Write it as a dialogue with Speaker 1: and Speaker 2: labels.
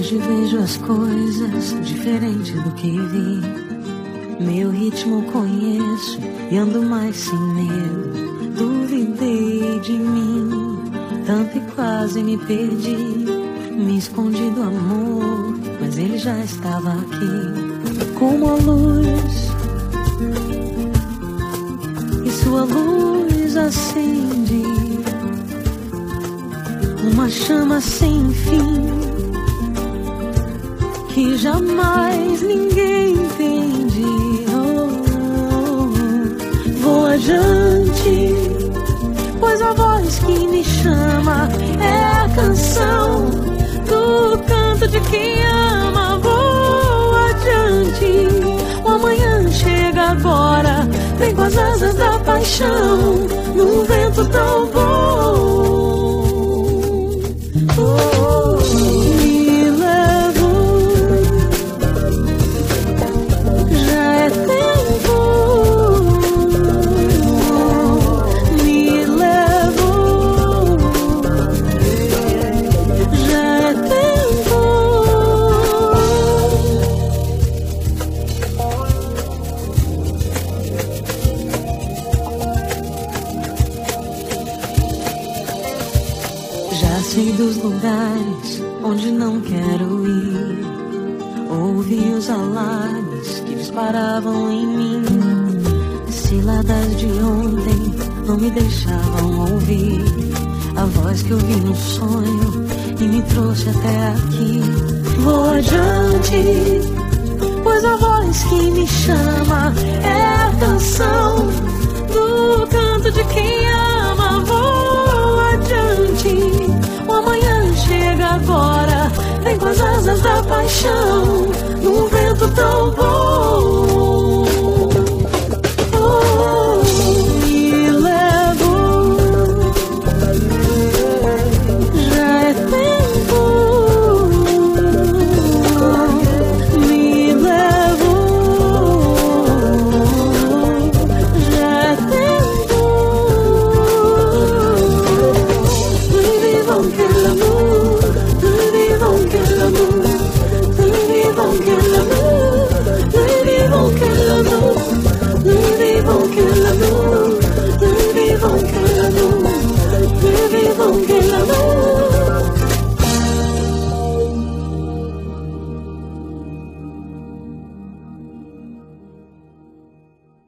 Speaker 1: Hoje vejo as coisas diferente do que vi. Meu ritmo conheço e ando mais sem medo. Duvidei de mim, tanto e quase me perdi. Me escondi do amor, mas ele já estava aqui. Como a luz, e sua luz acende uma chama sem fim, que jamais ninguém entende. Vou adiante, pois a voz que me chama é a canção do canto de quem ama. Vou adiante, o amanhã chega agora, vem com as asas da paixão, num vento tão bom. Me levo, já é tempo. Me levo, já é tempo. Já sei dos lugares onde não quero ir. Ouvi os alarmes que disparavam em mim. Ciladas de ontem não me deixavam ouvir a voz que eu vi no sonho e me trouxe até aqui. Vou adiante, pois a voz que me chama é a canção do canto de quem ama. Vou adiante, o amanhã chega agora, vem com as asas da paixão,